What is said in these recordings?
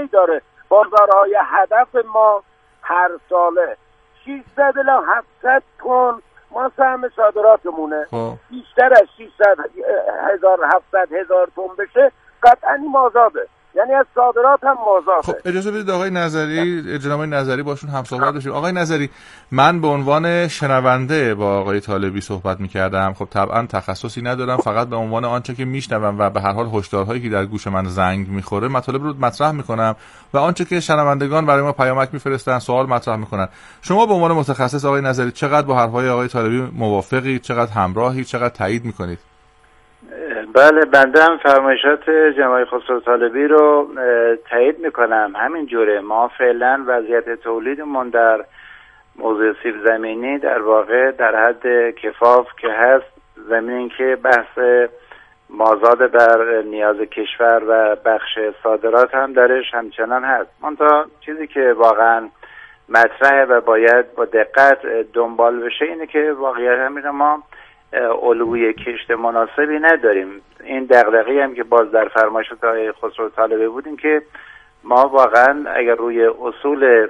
ای داره. بازارهای هدف ما هر ساله 600 الی 700 تن ما سهم صادراتمونه. بیشتر از 600 1700 1000 تن بشه قطعا مازاده، یعنی از صادرات هم مازاده. خب اجازه بدید آقای نظری، جناب نظری باشون هم صحبت بشیم. آقای نظری، من به عنوان شنونده با آقای طالبی صحبت می‌کردم. خب طبعا تخصصی ندارم، فقط به عنوان آنچه که میشنوم و به هر حال هشدارهایی که در گوش من زنگ می‌خوره مطالب رو مطرح می‌کنم و آنچه که شنوندگان برای ما پیامک می‌فرستن سوال مطرح می‌کنن. شما به عنوان متخصص آقای نظری چقدر با حرف‌های آقای طالبی موافقید، چقدر همراهید، چقدر تایید می‌کنید؟ بله، بنده هم فرمایشات جناب خسرو طالبی رو تایید میکنم. همین جوره ما فعلا وضعیت تولیدمون در موضوع سیب زمینی در واقع در حد کفاف که هست، زمینی که بحث مازاد بر نیاز کشور و بخش صادرات هم درش همچنان هست. منتها چیزی که واقعا مطرحه و باید با دقت دنبال بشه اینه که واقعیت همین ما الگوی کشت مناسبی نداریم. این دغدغه‌ای هم که باز در فرمایشات آقای خسرو طالبی بودیم که ما واقعا اگر روی اصول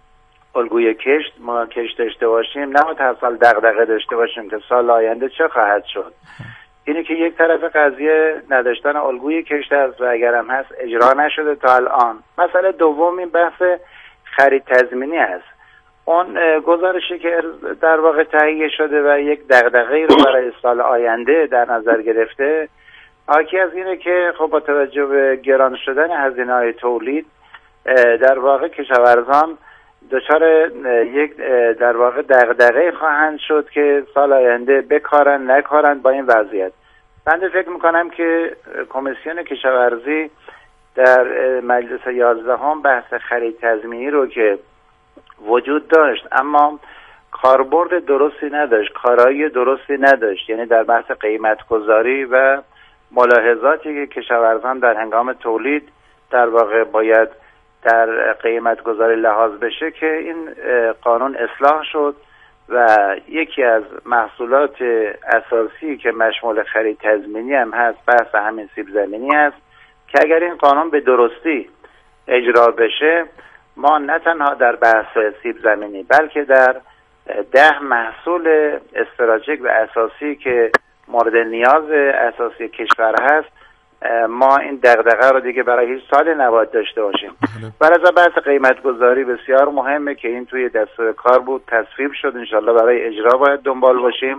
الگوی کشت ما کشت داشته باشیم، نه تا سال دغدغه داشته باشیم که سال آینده چه خواهد شد. اینه که یک طرف قضیه نداشتن الگوی کشت است و اگر هم هست اجرا نشده تا الان. مسئله دوم این بحث خرید تضمینی است. اون گزارشی که در واقع تهیه شده و یک دغدغه‌ای رو برای سال آینده در نظر گرفته، حاکی از اینه که خب با توجه به گران شدن هزینه‌های تولید در واقع کشاورزان دچار یک در واقع دغدغه‌ای خواهند شد که سال آینده بکارن نکارن با این وضعیت. من فکر می‌کنم که کمیسیون کشاورزی در مجلس 11 بحث خرید تضمینی رو که وجود داشت اما کاربرد درستی نداشت، کارایی درستی نداشت، یعنی در بحث قیمت گذاری و ملاحظاتی که کشاورزان در هنگام تولید در واقع باید در قیمت گذاری لحاظ بشه که این قانون اصلاح شد و یکی از محصولات اساسی که مشمول خرید تضمینی هم هست بحث همین سیب زمینی است که اگر این قانون به درستی اجرا بشه ما نه تنها در بحث سیب زمینی بلکه در 10 محصول استراتژیک و اساسی که مورد نیاز اساسی کشور هست ما این دغدغه رو دیگه برای هیچ سالی نباید داشته باشیم. برای بحث قیمت گذاری بسیار مهمه که این توی دستور کار بود، تصویب شد، انشالله برای اجرا باید دنبال باشیم.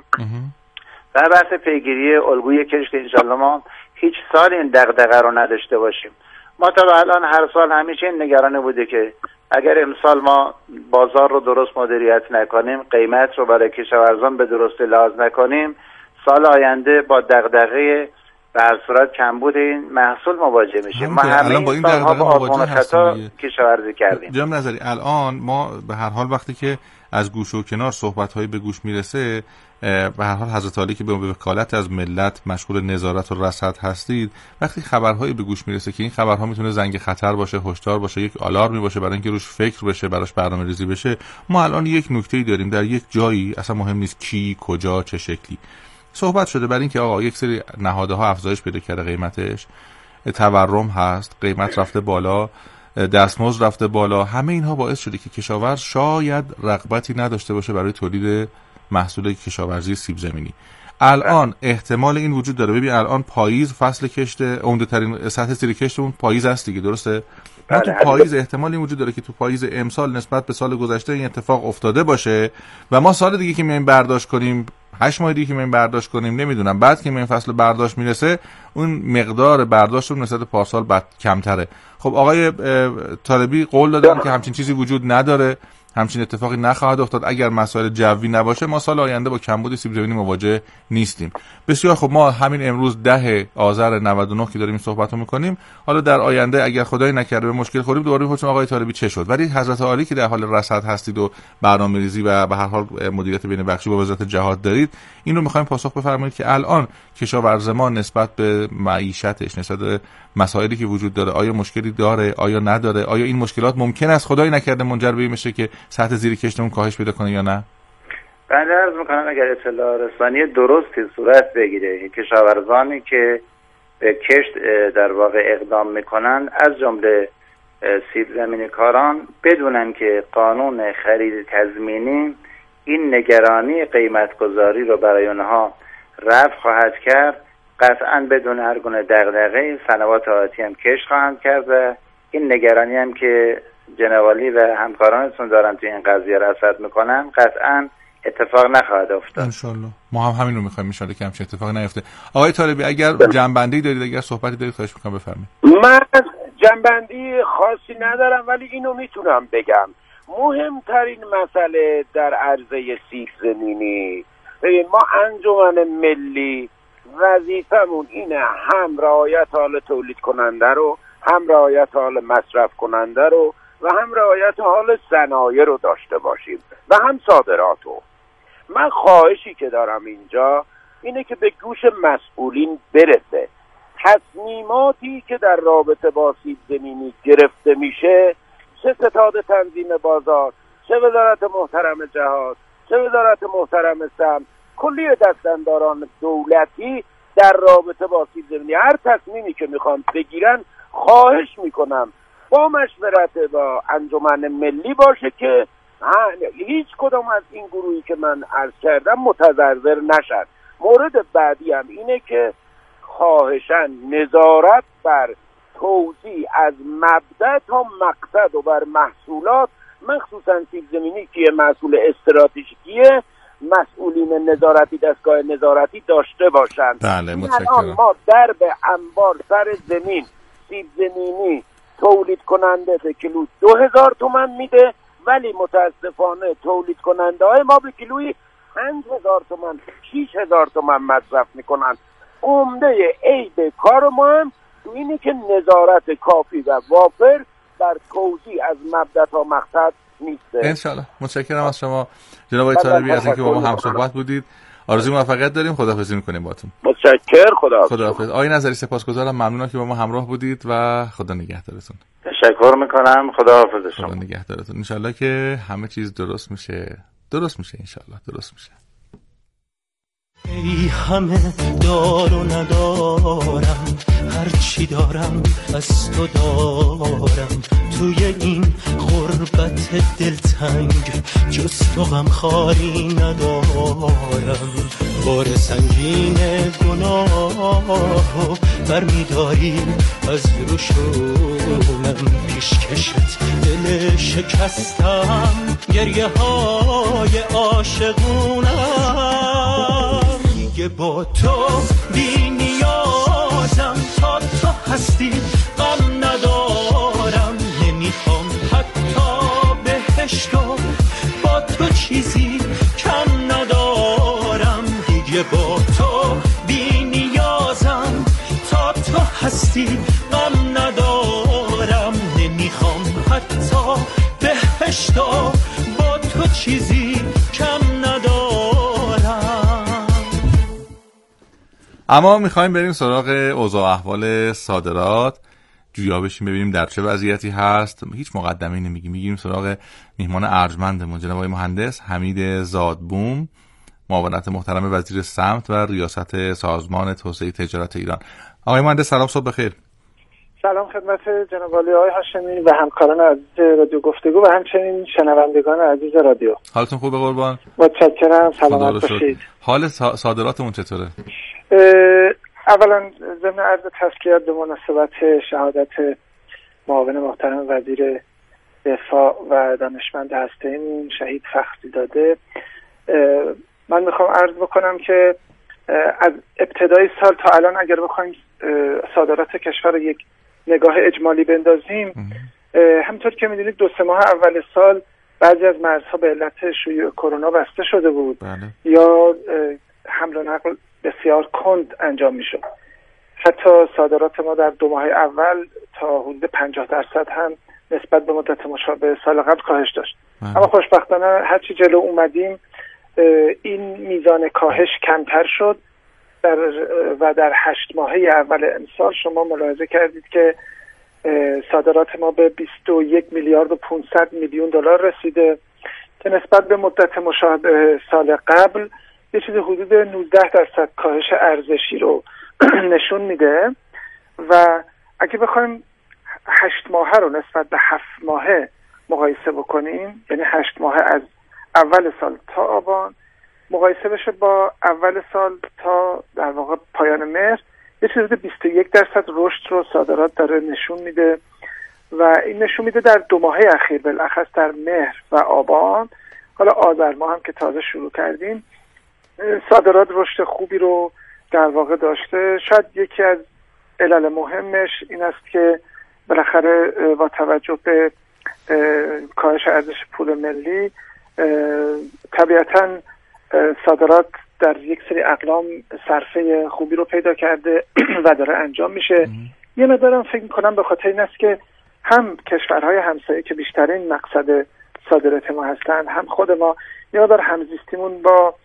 در بحث پیگیری الگوی کشت انشالله ما هیچ سال این دغدغه رو نداشته باشیم. ما تا الان هر سال همیشه این نگرانی بوده که اگر امسال ما بازار رو درست مدیریت نکنیم، قیمت رو برای کشاورزان به درستی لحاظ نکنیم، سال آینده با دغدغه به هر صورت کمبود این محصول مواجه میشیم. ما همه این سالها با آزمون خطا کشاورزی کردیم. جناب نظری، الان ما به هر حال وقتی که از گوش و کنار صحبت‌هایی به گوش میرسه، به هر حال حضرت عالی که به وکالت از ملت مشغول نظارت و رصد هستید، وقتی خبرهایی به گوش میرسه که این خبرها میتونه زنگ خطر باشه، هشدار باشه، یک آلارمی باشه برای اینکه روش فکر بشه، براش برنامه‌ریزی بشه، ما الان یک نکته‌ای داریم در یک جایی، اصلا مهم نیست کی، کجا، چه شکلی، صحبت شده برای اینکه آقا یک سری نهادها افزایش پیدا کرده، قیمتش تورم هست، قیمت رفته بالا، دستمزد رفته بالا، همه اینها باعث شده که کشاورز شاید رغبتی نداشته باشه برای تولید محصول کشاورزی سیب زمینی. الان احتمال این وجود داره، ببین الان پاییز فصل کشت، عمده ترین سطح زیر کشتمون پاییز است دیگه، درسته؟ ما تو پاییز احتمال این وجود داره که تو پاییز امسال نسبت به سال گذشته این اتفاق افتاده باشه و ما سال دیگه که میایم برداشت کنیم، 8 ماه دیگه که میایم برداشت کنیم، نمیدونم بعد که میایم فصل برداشت میرسه اون مقدار برداشتمون نسبت به پارسال کمتره. خب آقای طالبی قول دادن که همچین چیزی وجود نداره، همچین اتفاقی نخواهد افتاد، اگر مسائل جوی نباشه ما سال آینده با کمبود سیب زمینی مواجه نیستیم. بسیار خب، ما همین امروز 10 آذر 99 که داریم این صحبتو میکنیم، حالا در آینده اگر خدای نکرده به مشکل خوریم دوباره میپرسیم آقای طالبی چه شد. ولی حضرت عالی که در حال رصد هستید و برنامه‌ریزی و به هر حال مدیریت بین بخشی با وزارت جهاد دارید، این رو میخوایم پاسخ بفرمایید که الان کشاورز ما نسبت به معیشتش، نسبت به مسائلی که وجود داره، آیا مشکلی داره، آیا نداره، آیا این مشکلات ممکن است خدای نکرده منجر به این بشه که سطح زیر کشتمون کاهش پیدا کنه یا نه؟ بنده عرض میکنم اگر اطلاع رسانی درستی صورت بگیره، کشاورزانی که به کشت در واقع اقدام میکنن از جمله سیب زمینی کاران بدونن که قانون خرید تضمینی این نگرانی قیمتگذاری رو برای اونها رفع خواهد کرد. قطعا بدون هر گونه دغدغه سنوات آتی هم کش خواهند کرد و این نگرانی هم که جناب عالی و همکارانتون دارن توی این قضیه رصد میکنن قطعا اتفاق نخواهد افتاد. انشالله ما هم همین رو میخوایم، انشالله که همچین اتفاقی نیفته. آقای طالبی اگر جنبندی دارید، اگر صحبتی دارید، خواهش میکنم بفرمایید. من جنبندی خاصی ندارم، ولی اینو میتونم بگم مهمترین مسئله در عرضه سیب زمینی، ما انجمن ملی وظیفمون اینه هم رعایت حال تولید کننده رو، هم رعایت حال مصرف کننده رو و هم رعایت حال صنایع رو داشته باشیم و هم صادرات رو. من خواهشی که دارم اینجا اینه که به گوش مسئولین برسه تصمیماتی که در رابطه با سیب زمینی گرفته میشه، چه ستاد تنظیم بازار، چه وزارت محترم جهاد، چه وزارت محترم سمت، کلیه دستانداران دولتی در رابطه با سیب زمینی هر تصمیمی که میخوان بگیرن، خواهش میکنم با مشورت با انجمن ملی باشه که هیچ کدام از این گروهی که من عرض کردم متضرر نشد. مورد بعدی هم اینه که خواهشاً نظارت بر توزیع از مبدأ تا مقصد و بر محصولات، مخصوصاً سیب زمینی که محصول استراتژیکیه، مسئولین نظارتی، دستگاه نظارتی داشته باشند. بله متشکرم. ما در به انبار سر زمین سیب زمینی تولید کننده به کیلو 2000 تومان میده، ولی متاسفانه تولید کننده های ما به کیلویی 5000 تومان 6000 تومان مصرف میکنن. عمده عیب کار ما هم تو اینه که نظارت کافی و وافر بر توزیع از مبدأ تا مقصد نیست. انشالله. متشکرم از شما جناب آقای طالبی از اینکه با ما هم صحبت بودید. آرزوی موفقیت داریم. خداحافظی می‌کنیم باهاتون. متشکرم. خداحافظ. آقای نظری سپاسگزارم، ممنونم که با ما همراه بودید و خدا نگهدارتون. تشکر می‌کنم. خداحافظ شما. خدا نگهدارتون. ان شاءالله که همه چیز درست میشه ان شاءالله درست میشه. ای همه دار و ندارم، هر چی دارم از تو دارم، توی این غربت دلتنگ جز تو غمخواری ندارم. بار سنگین گناهو برمیداری از روشونم، پیشکشت دل شکستم، گریه های عاشقونم. دیگه با تو بی نیازم، تا تو هستی غم ندارم، نمیخوام حتی بهشتو با تو چیزی کم ندارم. دیگه با تو بی نیازم، تا تو هستی غم ندارم، نمیخوام حتی بهشتو با تو چیزی کم ندارم. اما میخوایم بریم سراغ اوضاع احوال صادرات، جویا بشیم ببینیم در چه وضعیتی هست. هیچ مقدمه‌ای نمیگیم، میگیم سراغ میهمان ارجمندمون جناب آقای مهندس حمید زادبوم، معاونت محترم وزیر سمت و ریاست سازمان توسعه تجارت ایران. آقای مهندس سلام، صبح بخیر. سلام خدمت جناب عالی آقای هاشمی و همکاران عزیز رادیو گفتگو و همچنین شنوندگان عزیز رادیو. حالتون خوبه قربان؟ متشکرم، سلامت باشید. حال صادراتمون چطوره؟ اولا ضمن عرض تسلیت به مناسبت شهادت معاون محترم وزیر دفاع و دانشمند هسته‌ایمون شهید فخری داده، من میخوام عرض بکنم که از ابتدای سال تا الان اگر بخوایم صادرات کشور یک نگاه اجمالی بندازیم، همطور که میدونید 2-3 ماه اول سال بعضی از مرزها به علت شیوع کرونا بسته شده بود. بله. یا حمل و نقل بسیار کند انجام میشد. حتی صادرات ما در 2 ماه اول تا حدود 50% هم نسبت به مدت مشابه سال قبل کاهش داشت. اما خوشبختانه هرچی جلو اومدیم این میزان کاهش کمتر شد و در 8 ماهه اول امسال شما ملاحظه کردید که صادرات ما به 21 میلیارد و 500 میلیون دلار رسیده که نسبت به مدت مشابه سال قبل یه چیزی حدود 19% کاهش ارزشی رو نشون میده. و اگه بخوایم 8 ماهه رو نسبت به 7 ماهه مقایسه بکنیم، یعنی 8 ماهه از اول سال تا آبان مقایسه بشه با اول سال تا در واقع پایان مهر، یه چیز 21% رشد رو صادرات داره نشون میده و این نشون میده در 2 ماهه اخیر، بالاخص در مهر و آبان، حالا آذر ماه هم که تازه شروع کردیم، صادرات رشد خوبی رو در واقع داشته. شاید یکی از علل مهمش این است که بالاخره با توجه به کاهش ارزش پول ملی طبیعتاً صادرات در یک سری اقلام صرفه خوبی رو پیدا کرده و داره انجام میشه. یه مقدارم فکر میکنم به خاطر این است که هم کشورهای همسایه که بیشترین مقصد صادرات ما هستند، هم خود ما یه مقدار همزیستیمون با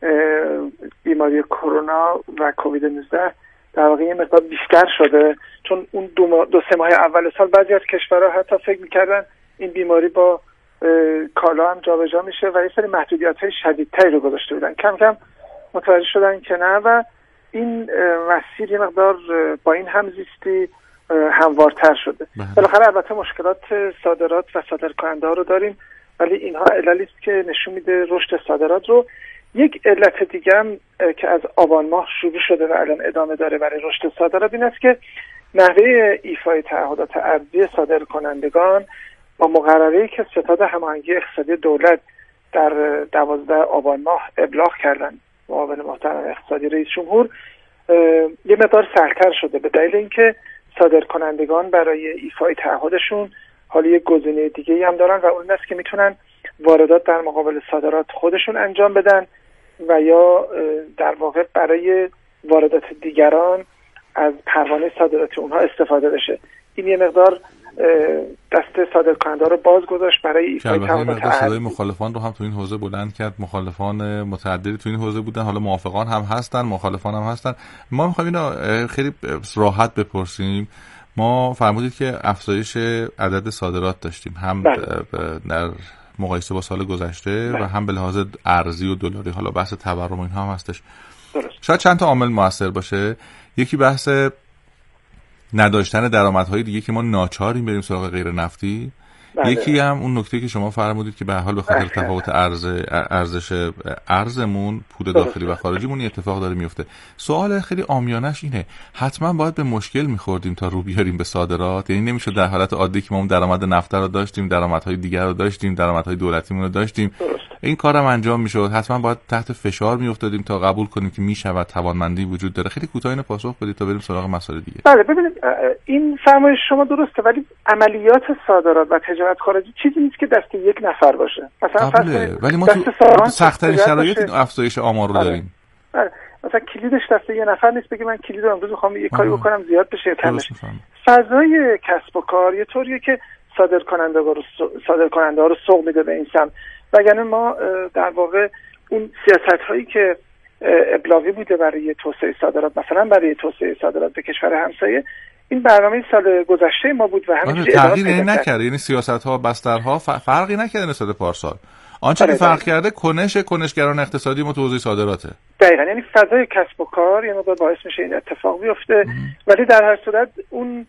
بیماری کرونا و کووید 19 در واقع یه مقدار بیشتر شده، چون اون 2-3 ماه اول سال بعضی از کشورها حتی فکر میکردن این بیماری با کالا هم جابجا میشه و یه سری محدودیت‌های شدیدتری رو گذاشته بودن. کم کم متوجه شدن که نه و این مسیر یه مقدار با این همزیستی هموارتر شده. بالاخره البته مشکلات صادرات و صادرکننده ها رو داریم، ولی اینها عللی است که نشون میده رشد صادرات رو. یک علت دیگه هم که از آبان ماه شروع شده و الان ادامه داره برای رشد صادرات این است که نحوه ایفای تعهدات ارزی صادرکنندگان با مقرره‌ای که ستاد هماهنگی اقتصادی دولت در 12 آبان ماه ابلاغ کردن معاون محترم اقتصادی رئیس جمهور یه مقدار سخت‌تر شده، به دلیل اینکه صادرکنندگان برای ایفای تعهدشون حالا یک گزینه دیگه‌ای هم دارن و اون است که میتونن واردات در مقابل صادرات خودشون انجام بدن و یا در واقع برای واردات دیگران از پروانه صادرات اونها استفاده بشه. این یه مقدار دست صادرکننده رو باز گذاشت برای ایفای تعهدات. صدای مخالفان رو هم تو این حوزه بلند کرد. مخالفان متعددی تو این حوزه بودن، حالا موافقان هم هستن، مخالفان هم هستن. ما می‌خوایم اینو خیلی راحت بپرسیم. ما فرمودید که افزایش عدد صادرات داشتیم، هم در مقایسه با سال گذشته و هم به لحاظ ارزی و دلاری. حالا بحث تورم اینها هم هستش. شاید چند تا عامل موثر باشه. یکی بحث نداشتن درآمدهای دیگه که ما ناچاریم بریم سراغ غیر نفتی. یکی هم اون نکته که شما فرمودید که به هر حال به خاطر تفاوت ارزش ارزمون، پول داخلی و خارجیمون اتفاق داره میفته. سوال خیلی عامیانش اینه، حتما باید به مشکل میخوردیم تا رو بیاریم به صادرات؟ یعنی نمیشه در حالت عادی که ما درآمد نفت رو داشتیم، درآمدهای دیگر رو داشتیم، درآمدهای دولتیمون رو داشتیم، این کارم انجام میشد، حتما باید تحت فشار میافتادیم تا قبول کنیم که میشود توانمندی وجود داره؟ خیلی کوتاه اینو پاسخ بدید تا بریم سراغ مسائل دیگه. بله ببینید، این فرمایش شما درسته، ولی عملیات صادرات و تجارت خارجی چیزی نیست که دست یک نفر باشه. مثلا ولی ما تو سخت‌ترین شرایط این افزایش آمار رو داریم. مثلا کلیدش دست یه نفر نیست بگه من کلید امروز میخوام یه کاری بکنم زیاد بشه کم بشه. فضای کسب و کار یه طوریه که صادرکننده ها رو سوق میده به این سمت، وگرنه ما در واقع اون سیاست هایی که ابلاغی بوده برای توسعه صادرات، مثلا برای توسعه صادرات به کشور همسایه، این برنامه سال گذشته ما بود و همینجوری تغییر نکرد. یعنی سیاست‌ها، بسترها فرقی نکرده نسبت به پارسال. آنچه که فرق کرده کنشگران اقتصادی ما تو حوزه صادراته. دقیقاً، یعنی فضای کسب و کار یعنی باعث میشه این اتفاق بیفته. ولی در هر صورت اون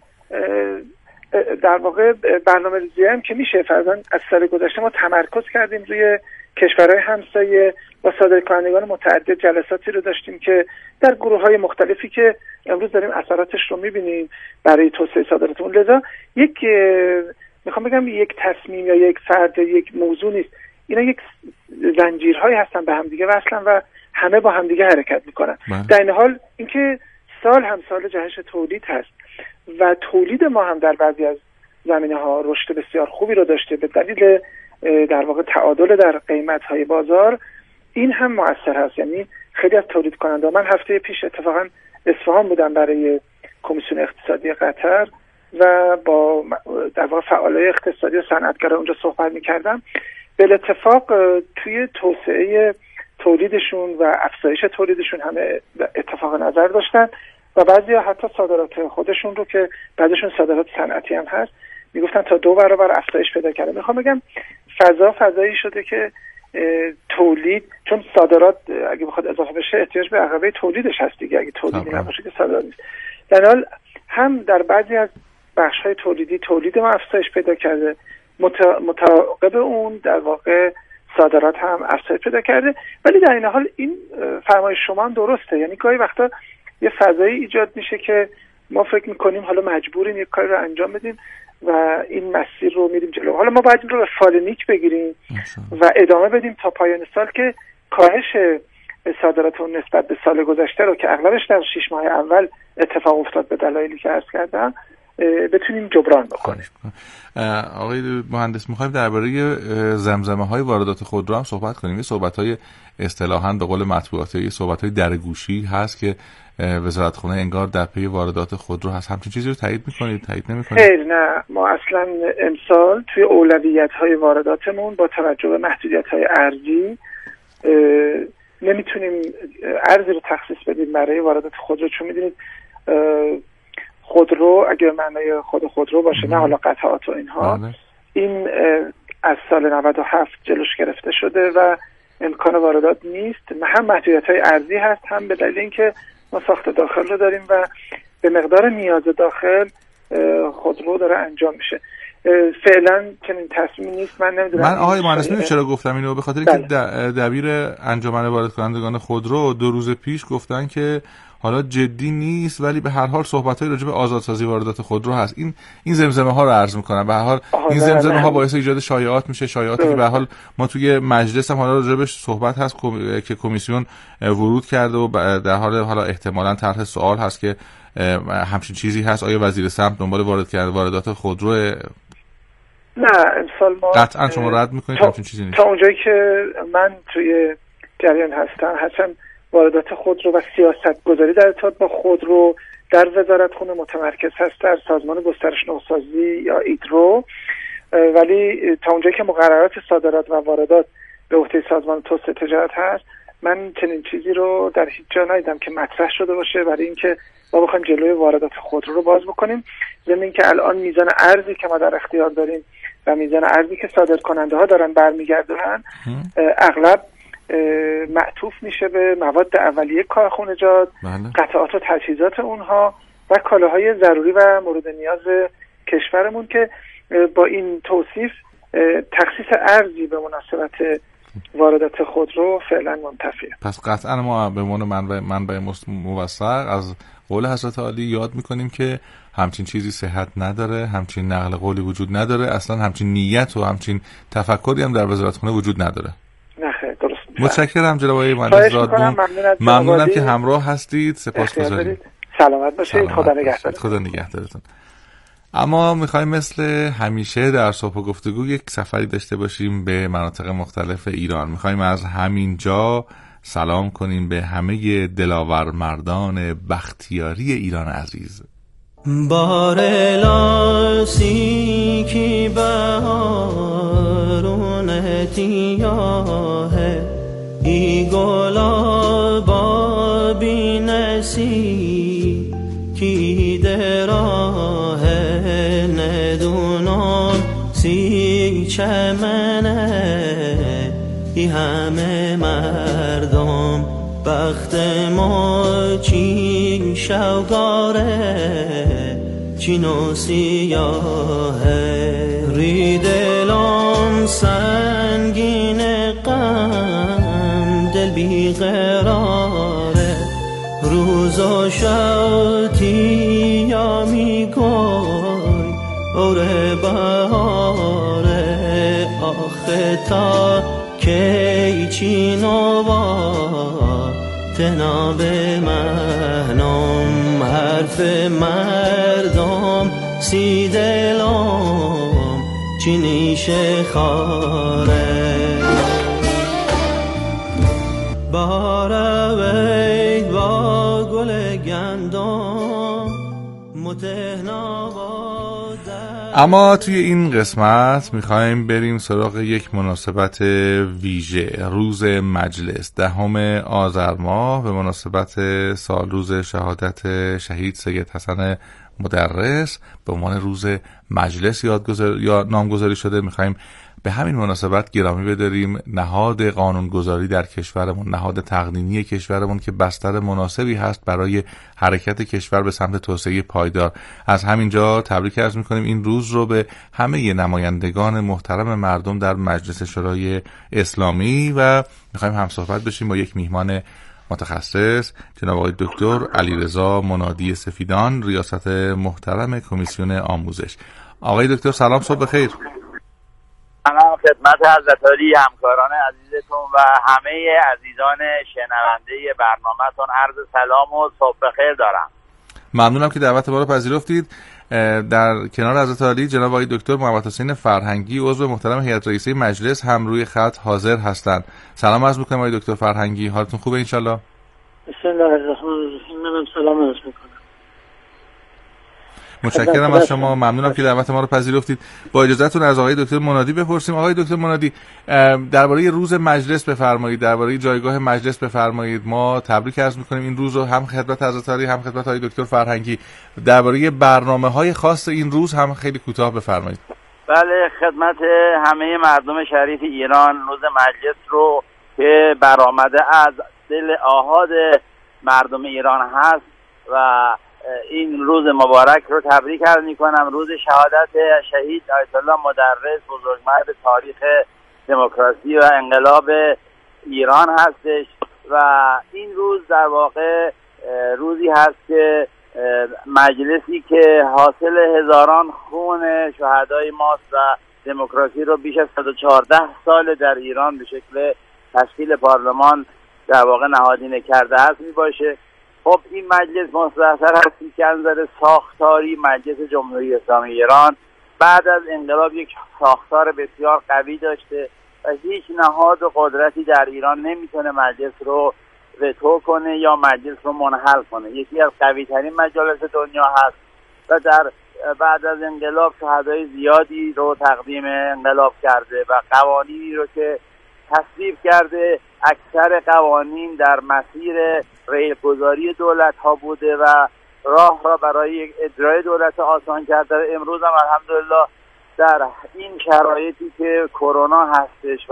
در واقع برنامه‌ریزی هم که میشه فرضاً از سال گذشته ما تمرکز کردیم روی کشورهای همسایه و صادرکنندگان متعدد. جلساتی رو داشتیم که در گروه‌های مختلفی که امروز داریم اثراتش رو می‌بینیم برای توسعه صادراتمون. لذا میخوام بگم یک تصمیم یا یک فرد یک موضوع نیست، اینا یک زنجیرهایی هستن به هم دیگه وصلن و همه با هم دیگه حرکت میکنن. در این حال اینکه سال هم سال جهش تولید هست و تولید ما هم در بعضی از زمینه‌ها رشد بسیار خوبی رو داشته به دلیل در واقع تعادل در قیمت‌های بازار، این هم مؤثر هست. یعنی خیلی از تولید کننده، من هفته پیش اتفاقا اصفهان بودم برای کمیسیون اقتصادی قطر و با در واقع فعالای اقتصادی و صنعتگرا اونجا صحبت می‌کردم. به اتفاق توی توسعه تولیدشون و افزایش تولیدشون همه اتفاق نظر داشتن و بعضیا حتی صادرات خودشون رو که بعدشون صادرات صنعتی هم هست میگفتن تا 2 برابر افزایش پیدا کرده. میخوام بگم فضایی شده که تولید، چون صادرات اگه بخواد اضافه بشه احتیاج به عقبه تولیدش هست دیگه، اگه تولیدی نباشه که صادرات نیست. در حال هم در بعضی از بخش‌های تولیدی تولید ما افزایش پیدا کرده، متعاقب اون در واقع صادرات هم افزایش پیدا کرده. ولی در این حال این فرمایش شما هم درسته، یعنی گاهی وقتا یه فضایی ایجاد میشه که ما فکر میکنیم حالا مجبوریم یک کاری رو انجام بدیم و این مسیر رو میریم جلو. حالا ما باید این رو به فالنیک بگیریم و ادامه بدیم تا پایان سال که کاهش صادرات اون نسبت به سال گذشته رو که اغلبش در 6 ماه اول اتفاق افتاد به دلایلی که عرض کردم بتونیم جبران بکنیم. آقای مهندس، میخوایم درباره زمزمه‌های واردات خودرو هم صحبت کنیم. یه صحبت‌های اصطلاحاً به قول مطبوعاتی، یه صحبت‌های درگوشی هست که وزارتخونه انگار در پی واردات خودرو هست. همچین چیزی رو تایید می‌کنید، تایید نمی‌کنید؟ خیر، نه، ما اصلاً امسال توی اولویت‌های وارداتمون با توجه به محدودیت‌های ارزی نمیتونیم ارزی رو تخصیص بدیم برای واردات خودرو، چون می‌دونید خودرو اگه معنای خودرو باشه نه حالا قطعات و اینها، این از سال 97 جلوش گرفته شده و امکان واردات نیست. هم محدودیت‌های ارزی هست، هم به دلیل اینکه ما ساخت داخل رو داریم و به مقدار نیاز داخل خودرو داره انجام میشه. فعلا چنین تصمیمی نیست. من نمیدونم. من آقای مهندس میدونید چرا گفتم اینو؟ به خاطر اینکه دبیر انجمن وارد کنندگان خودرو 2 روز پیش گفتن که حالا جدی نیست ولی به هر حال صحبت‌های راجع به آزادسازی واردات خودرو هست. این زمزمه‌ها رو عرض می‌کنم. به هر حال این زمزمه‌ها باعث ایجاد شایعات میشه، شایعاتی که به هر حال ما توی مجلس هم حالا راجع بهش صحبت هست که کمیسیون ورود کرده و در حال حالا احتمالاً طرح سوال هست که همچین چیزی هست. آیا وزیر سمت دنبال وارد کردن واردات خودرو؟ نه، امسال ما قطعاً شما رد می‌کنید همچین چیزی نیست. تا اونجایی که من توی جریان هستم واردات خودرو و سیاست گذاری در ارتباط با خودرو در وزارتخونه متمرکز هست در سازمان گسترش نوسازی یا ایدرو، ولی تا اونجایی که مقررات صادرات و واردات به عهده سازمان توسعه تجارت هست، من چنین چیزی رو در هیچ جا ندیدم که مطرح شده باشه برای اینکه ما بخوایم جلوی واردات خودرو رو باز بکنیم. ضمن اینکه الان میزان ارزی که ما در اختیار داریم و میزان ارزی که صادر کننده ها دارن برمیگردونن اغلب معطوف میشه به مواد اولیه کارخانجات، قطعات و تجهیزات اونها و کالاهای ضروری و مورد نیاز کشورمون که با این توصیف تخصیص ارزی به مناسبت واردات خودرو فعلا منتفیه. پس قطعا ما به عنوان منبع موثق از قول حضرت عالی یاد میکنیم که همچین چیزی صحت نداره، همچین نقل قولی وجود نداره، اصلا همچین نیت و همچین تفکری هم در وزارتخونه وجود نداره. درست. متشکرم جناب آقای مهندس رادبون، ممنونم که همراه هستید. سپاسگزاریم. سلامت باشید. خدا نگهدار. خدا نگهدارتون. اما میخوایم مثل همیشه در صبح گفتگو یک سفری داشته باشیم به مناطق مختلف ایران. میخوایم از همین جا سلام کنیم به همه دلاور مردان بختیاری ایران عزیز. بارلاسی کی بهارون تیاه ای گلا بی نسی کی دراه ندونم سی چمنه ای همه مردم بخت ما چی شوگاره چی نو سیاهه ری دلم سنگین غم دل بی قراره روز و شوتی یا می گل اوره بهاره آخه تا کی چی نوا تناب مهنم حرف مردم سی دلم چی نیشه خاره بهاره وید با گل گندم متهنا اما توی این قسمت میخوایم بریم سراغ یک مناسبت ویژه، روز مجلس 10 آذر ماه به مناسبت سالروز شهادت شهید سید حسن مدرس به عنوان روز مجلس یا نامگذاری شده. میخوایم به همین مناسبت گرامی بداریم نهاد قانونگذاری در کشورمون، نهاد تقنینی کشورمون که بستر مناسبی هست برای حرکت کشور به سمت توسعه پایدار. از همینجا تبریک عرض میکنیم این روز رو به همه نمایندگان محترم مردم در مجلس شورای اسلامی و میخوایم همصحبت بشیم با یک میهمان متخصص، جناب آقای دکتر علیرضا منادی سفیدان، ریاست محترم کمیسیون آموزش. آقای دکتر سلام، صبح بخیر. سلام خدمت حضرت عالی، همکاران عزیزتون و همه عزیزان شنونده برنامه‌تون عرض سلام و صبح بخیر دارم. ممنونم که دعوت ما رو پذیرفتید. در کنار حضرت عالی جناب آقای دکتر محمد حسین فرهنگی، عضو محترم هیئت رئیسه مجلس، هم روی خط حاضر هستند. سلام عرض می‌کنم آقای دکتر فرهنگی، حالتون خوبه ان شاءالله؟ بسم الله الرحمن الرحیم. منم سلام عرض می‌کنم. متشکرم از شما، ممنونم که دعوت ما رو پذیرفتید. با اجازهتون از آقای دکتر منادی بپرسیم. آقای دکتر منادی، درباره روز مجلس بفرمایید، درباره جایگاه مجلس بفرمایید. ما تبریک عرض می‌کنیم این روز رو، هم خدمت حضرت عالی هم خدمت آقای دکتر فرهنگی. درباره برنامه‌های خاص این روز هم خیلی کوتاه بفرمایید. بله، خدمت همه مردم شریف ایران روز مجلس رو که برآمده از دل آحاد مردم ایران هست و این روز مبارک رو تبریک عرض می‌کنم. روز شهادت شهید آیت الله مدرس، بزرگمرد تاریخ دموکراسی و انقلاب ایران هستش و این روز در واقع روزی هست که مجلسی که حاصل هزاران خون شهدای ماست و دموکراسی رو بیش از 114 سال در ایران به شکل تشکیل پارلمان در واقع نهادینه کرده است می باشه. خب این مجلس مستحضر هستی که از نظر ساختاری مجلس جمهوری اسلامی ایران بعد از انقلاب یک ساختار بسیار قوی داشته و هیچ نهاد و قدرتی در ایران نمیتونه مجلس رو وتو کنه یا مجلس رو منحل کنه. یکی از قوی ترین مجالس دنیا هست و در بعد از انقلاب شهدای زیادی رو تقدیم انقلاب کرده و قوانینی رو که تصویب کرده اکثر قوانین در مسیر ریلگذاری دولت ها بوده و راه را برای اجرای دولت آسان کرده. امروز هم الحمدلله در این شرایطی که کرونا هستش و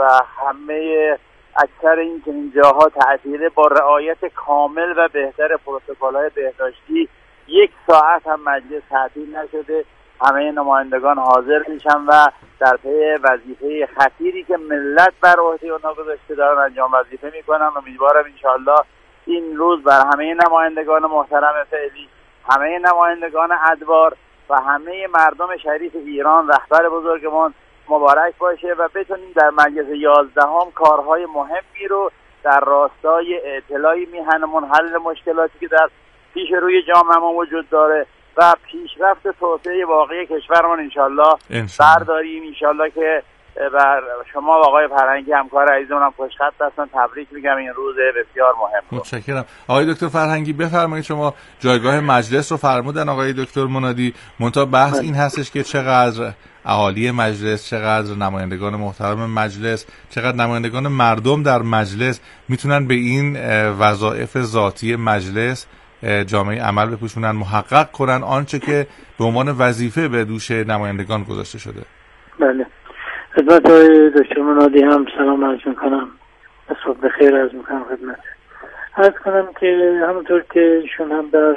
همه اکثر این جاها تعطیله، با رعایت کامل و بهتر پروتکل‌های بهداشتی 1 ساعت هم مجلس تعطیل نشده. همه نمایندگان حاضر میشن و در پی وظیفه خطیری که ملت بر عهده اونها گذاشته دارن انجام وظیفه میکنن. امیدوارم انشالله این روز بر همه نمایندگان محترم فعلی، همه نمایندگان ادوار و همه مردم شریف ایران، رهبر بزرگمان، مبارک باشه و بتونیم در مجلس 11 کارهای مهمی رو در راستای اطلاع میهنمون، حل مشکلاتی که در پیش روی جامعه وجود داره و پیشرفت توسعه واقعی کشورمون انشالله برداریم. انشالله که بر شما و آقای فرهنگی همکار عزیزمونم خوشخط هستن. تبریک میگم، این روز بسیار مهم. متشکرم. آقای دکتر فرهنگی بفرمایید، شما جایگاه مجلس رو فرمودن آقای دکتر منادی، منتها بحث این هستش که چقدر اهالی مجلس، چقدر نمایندگان محترم مجلس، چقدر نمایندگان مردم در مجلس میتونن به این وظایف ذاتی مجلس جامعه عمل بپوشونن، محقق کنن آنچه که به عنوان وظیفه به دوش نمایندگان گذاشته شده. بله، خدمت آقای دکتر منادی هم سلام عرض میکنم، صبح بخیر عرض میکنم خدمت. عرض کنم که همونطور که ایشون هم در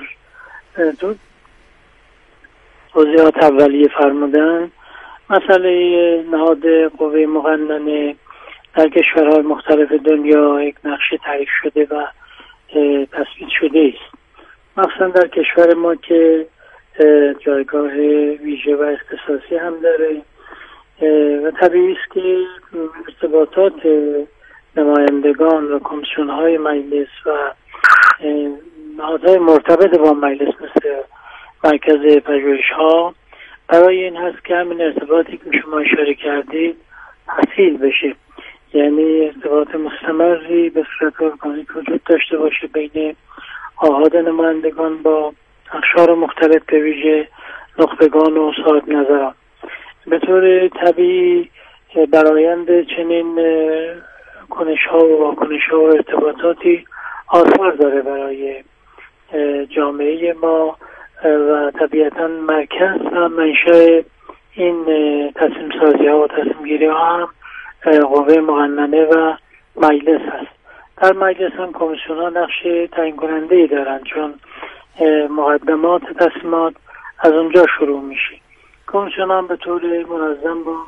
توضیحات اولیه فرمودن، مسئله نهاد قوه مقننه در کشورهای مختلف دنیا یک نقشه تعریف شده و تثبیت شده است. مثلا در کشور ما که جایگاه ویژه و اختصاصی هم داره و طبیعی است که ارتباطات نمایندگان و کمیسیون‌های مجلس و نهادهای مرتبط با مجلس مثل مرکز پژوهش‌ها برای این هست که همین ارتباطی که شما اشاره کردید تحصیل بشه، یعنی ارتباط مستمری به صورت ارگانیک وجود داشته باشه بین آحاد نمایندگان با اقشار مختلف، به ویژه نخبگان و صاحب نظران. به طور طبیعی برآیند چنین کنش‌ها و واکنش‌ها و ارتباطاتی آثار داره برای جامعه ما و طبیعتا مرکز و منشأ این تصمیم سازی ها و تصمیم گیری ها هم قوه مقننه و مجلس هست. در مجلس هم کمیسیون ها نقش تعیین کننده ای دارن، چون مقدمات تصمیمات از اونجا شروع میشه. کمیسیون هم به طور منظم با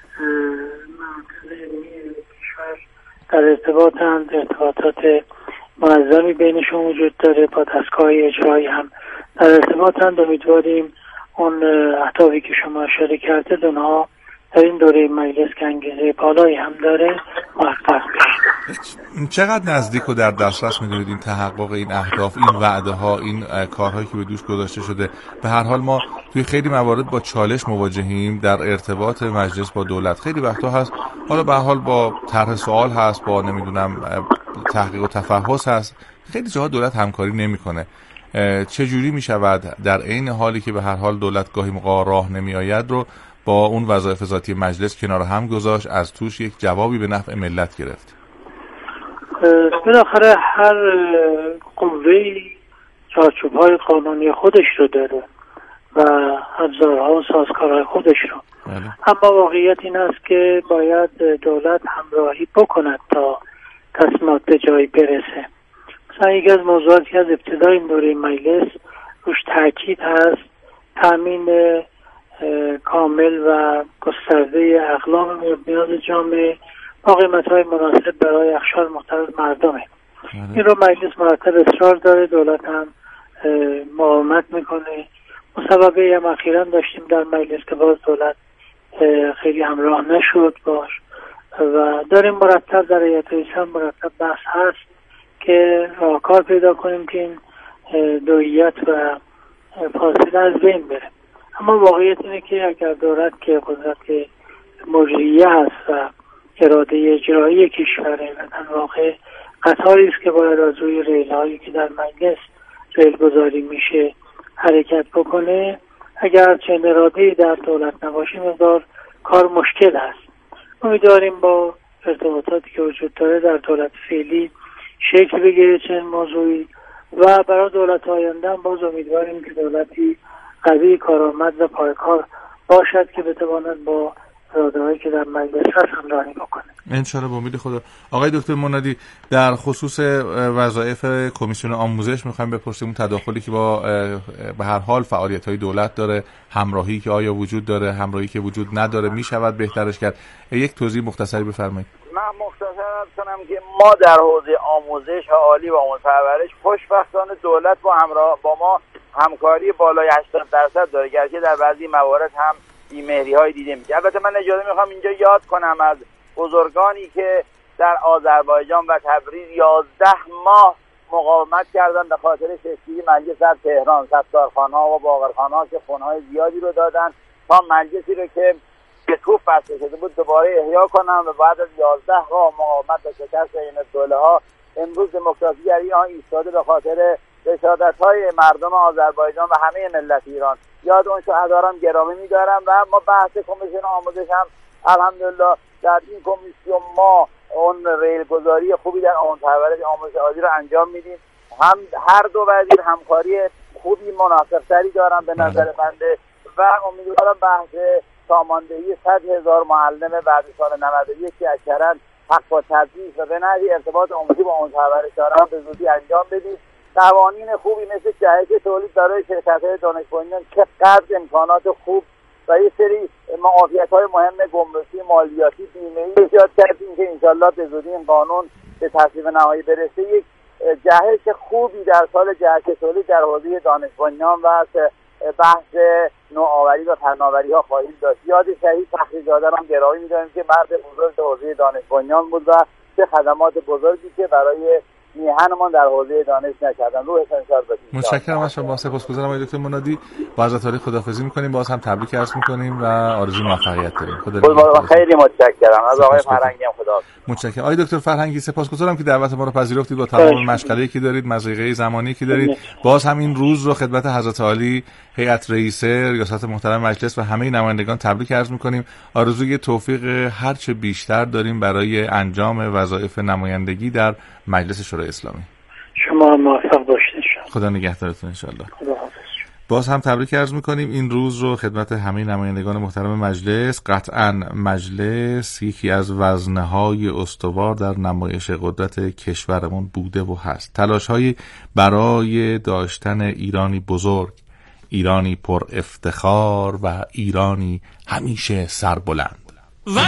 مراکز علمی کشور در ارتباطات منظمی بینشون وجود داره، با دستگاه اجرایی هم در ارتباطند. امیدواریم اون اهدافی که شما اشاره کرده اونها در این دوره مجلس که انگیزه بالایی هم داره محقق بشه. چقدر نزدیک و در دسترس می‌دونید این تحقق این اهداف، این وعده ها، این کارهایی که به دوش گذاشته شده؟ به هر حال ما توی خیلی موارد با چالش مواجهیم در ارتباط مجلس با دولت. خیلی وقتا هست حالا به هر حال با طرح سوال هست، با نمیدونم تحقیق و تفحص هست، خیلی جاها دولت همکاری نمی‌کنه. چجوری می‌شود در عین حالی که به هر حال دولت گاهی موقع راه نمی‌آید رو با اون وظایف ذاتی مجلس کنار هم گذاشت، از توش یک جوابی به نفع ملت گرفت؟ بالاخره هر قوه‌ای چارچوب‌های قانونی خودش رو داره و ابزارها و سازکارهای خودش رو. اما واقعیت این است که باید دولت همراهی بکند تا تصمیمات به جایی برسه. مثلا یکی از موضوعاتی از ابتدای این دوره مجلس روش تاکید هست تامین کامل و گسترده اقلام مورد نیاز جامعه با قیمت‌های مناسب برای اقشار مختلف مردمه. این رو مجلس مرتب اصرار داره، دولت هم مقاومت میکنه. مسابقه هم اخیراً داشتیم در مجلس که باز دولت خیلی همراه نشد باش و داریم مرتب در هیئت رئیسه هم مرتب بحث هست که راهکار پیدا کنیم که این دوییت و فاصله از بین بره. اما واقعیت اینه که اگر دولت که قدرت مجریه هست و اراده اجرایی کشوره و در واقع قطاری است که باید از روی ریل‌هایی که در مجلس ریل گذاری میشه حرکت بکنه، اگر چنین اراده‌ای در دولت نباشه مقدار کار مشکل است. امیدواریم با ارتباطاتی که وجود داره در دولت فعلی شکل بگیره چنین موضوعی و برای دولت آینده هم باز امیدواریم که دولتی قوی، کارآمد و پایکار باشد که بتواند با اراده‌هایی که در مجلس هست همراهی بکنه. انشالله با امید خدا. آقای دکتر منادی، در خصوص وظایف کمیسیون آموزش میخوایم بپرسیم اون تداخلی که با به هر حال فعالیت‌های دولت داره، همراهی که آیا وجود داره، همراهی که وجود نداره، میشود بهترش کرد؟ یک توضیح مختصری بفرمایید. من مختصر کنم که ما در حوزه آموزش عالی و آموزش پرورش خوشبختانه دولت با ما همکاری بالای 80% داره، گرچه در بعضی موارد هم بی‌مهری‌های دیده میشه. البته من اجازه میخوام اینجا یاد کنم از بزرگانی که در آذربایجان و تبریز 11 ماه مقاومت کردن به خاطر شکلی مجلس در تهران، ستارخان‌ها و باقرخان‌ها که خونه‌های زیادی رو دادن تا مجلسی رو که به توپ بسته شده بود دوباره احیا کنن و بعد از 11 ماه مقاومت و شکست این دوله‌ها امروز دموکراسی در ایران ایستاده به خاطر رشادت‌های مردم آذربایجان و همه ملت ایران. یاد اون شهداران گرامی می‌دارم و ما بحث کمیسیون آموزش هم الحمدلله در این کمیسیون ما اون ریلگذاری خوبی در آموزش عالی رو انجام میدیم. هم هر دو وزیر همکاری خوبی مناسب‌تری دارن به نظر بنده و امیدوارم بحث ساماندهی 100,000 معلم بعد سال 91 که اکثرا حق و تدریس و به نحوی ارتباط عمومی با اون پرورش دارن به زودی انجام بدیم. قوانین خوبی مثل جهت تولید برای شرکت‌های دانش بنیان چقدر امکانات خوب و یه سری معافیت‌های مهم گمرکی، مالیاتی، بیمه‌ای ایجاد کردیم که انشالله به زودی این قانون به تصویب نهایی برسه. یک جهش خوبی در سال جهش تولید در حوزه دانش بنیان و بحث نوآوری و فناوری‌ها خواهیم داشت. یاد شهید فخری‌زاده هم گرامی می‌داریم که مرد بزرگ حوزه دانش بنیان بود و چه خدمات بزرگی که برای میهنمان در حوزه دانش نکردن. روحشان شاد باشید. متشکرم از شما. سپاسگزارم آقای دکتر منادی. با حضرت عالی خداحافظی می‌کنیم. باز هم تبریک عرض می‌کنیم و آرزوی موفقیت داریم. خیلی متشکرم از آقای فرهنگی هم خدا. متشکرم آقای دکتر فرهنگی. سپاسگزارم که دعوت ما رو پذیرفتید با تمام مشغله‌ای که دارید، مضایقه زمانی که دارید. باز هم این روز رو خدمت حضرت عالی، هیئت رئیسه، ریاست محترم مجلس و همه نمایندگان تبریک عرض می‌کنیم. آرزوی توفیق هر چه بیشتر داریم برای انجام وظایف نمایندگی در مجلس شورای اسلامی. شما موفق باشید. خدا نگهدارتون ان شاء الله. خدا حافظ. باز هم تبریک عرض میکنیم این روز رو خدمت همه نمایندگان محترم مجلس. قطعا مجلس یکی از وزنه‌های استوار در نمایش قدرت کشورمون بوده و هست. تلاش‌های برای داشتن ایرانی بزرگ، ایرانی پر افتخار و ایرانی همیشه سربلند.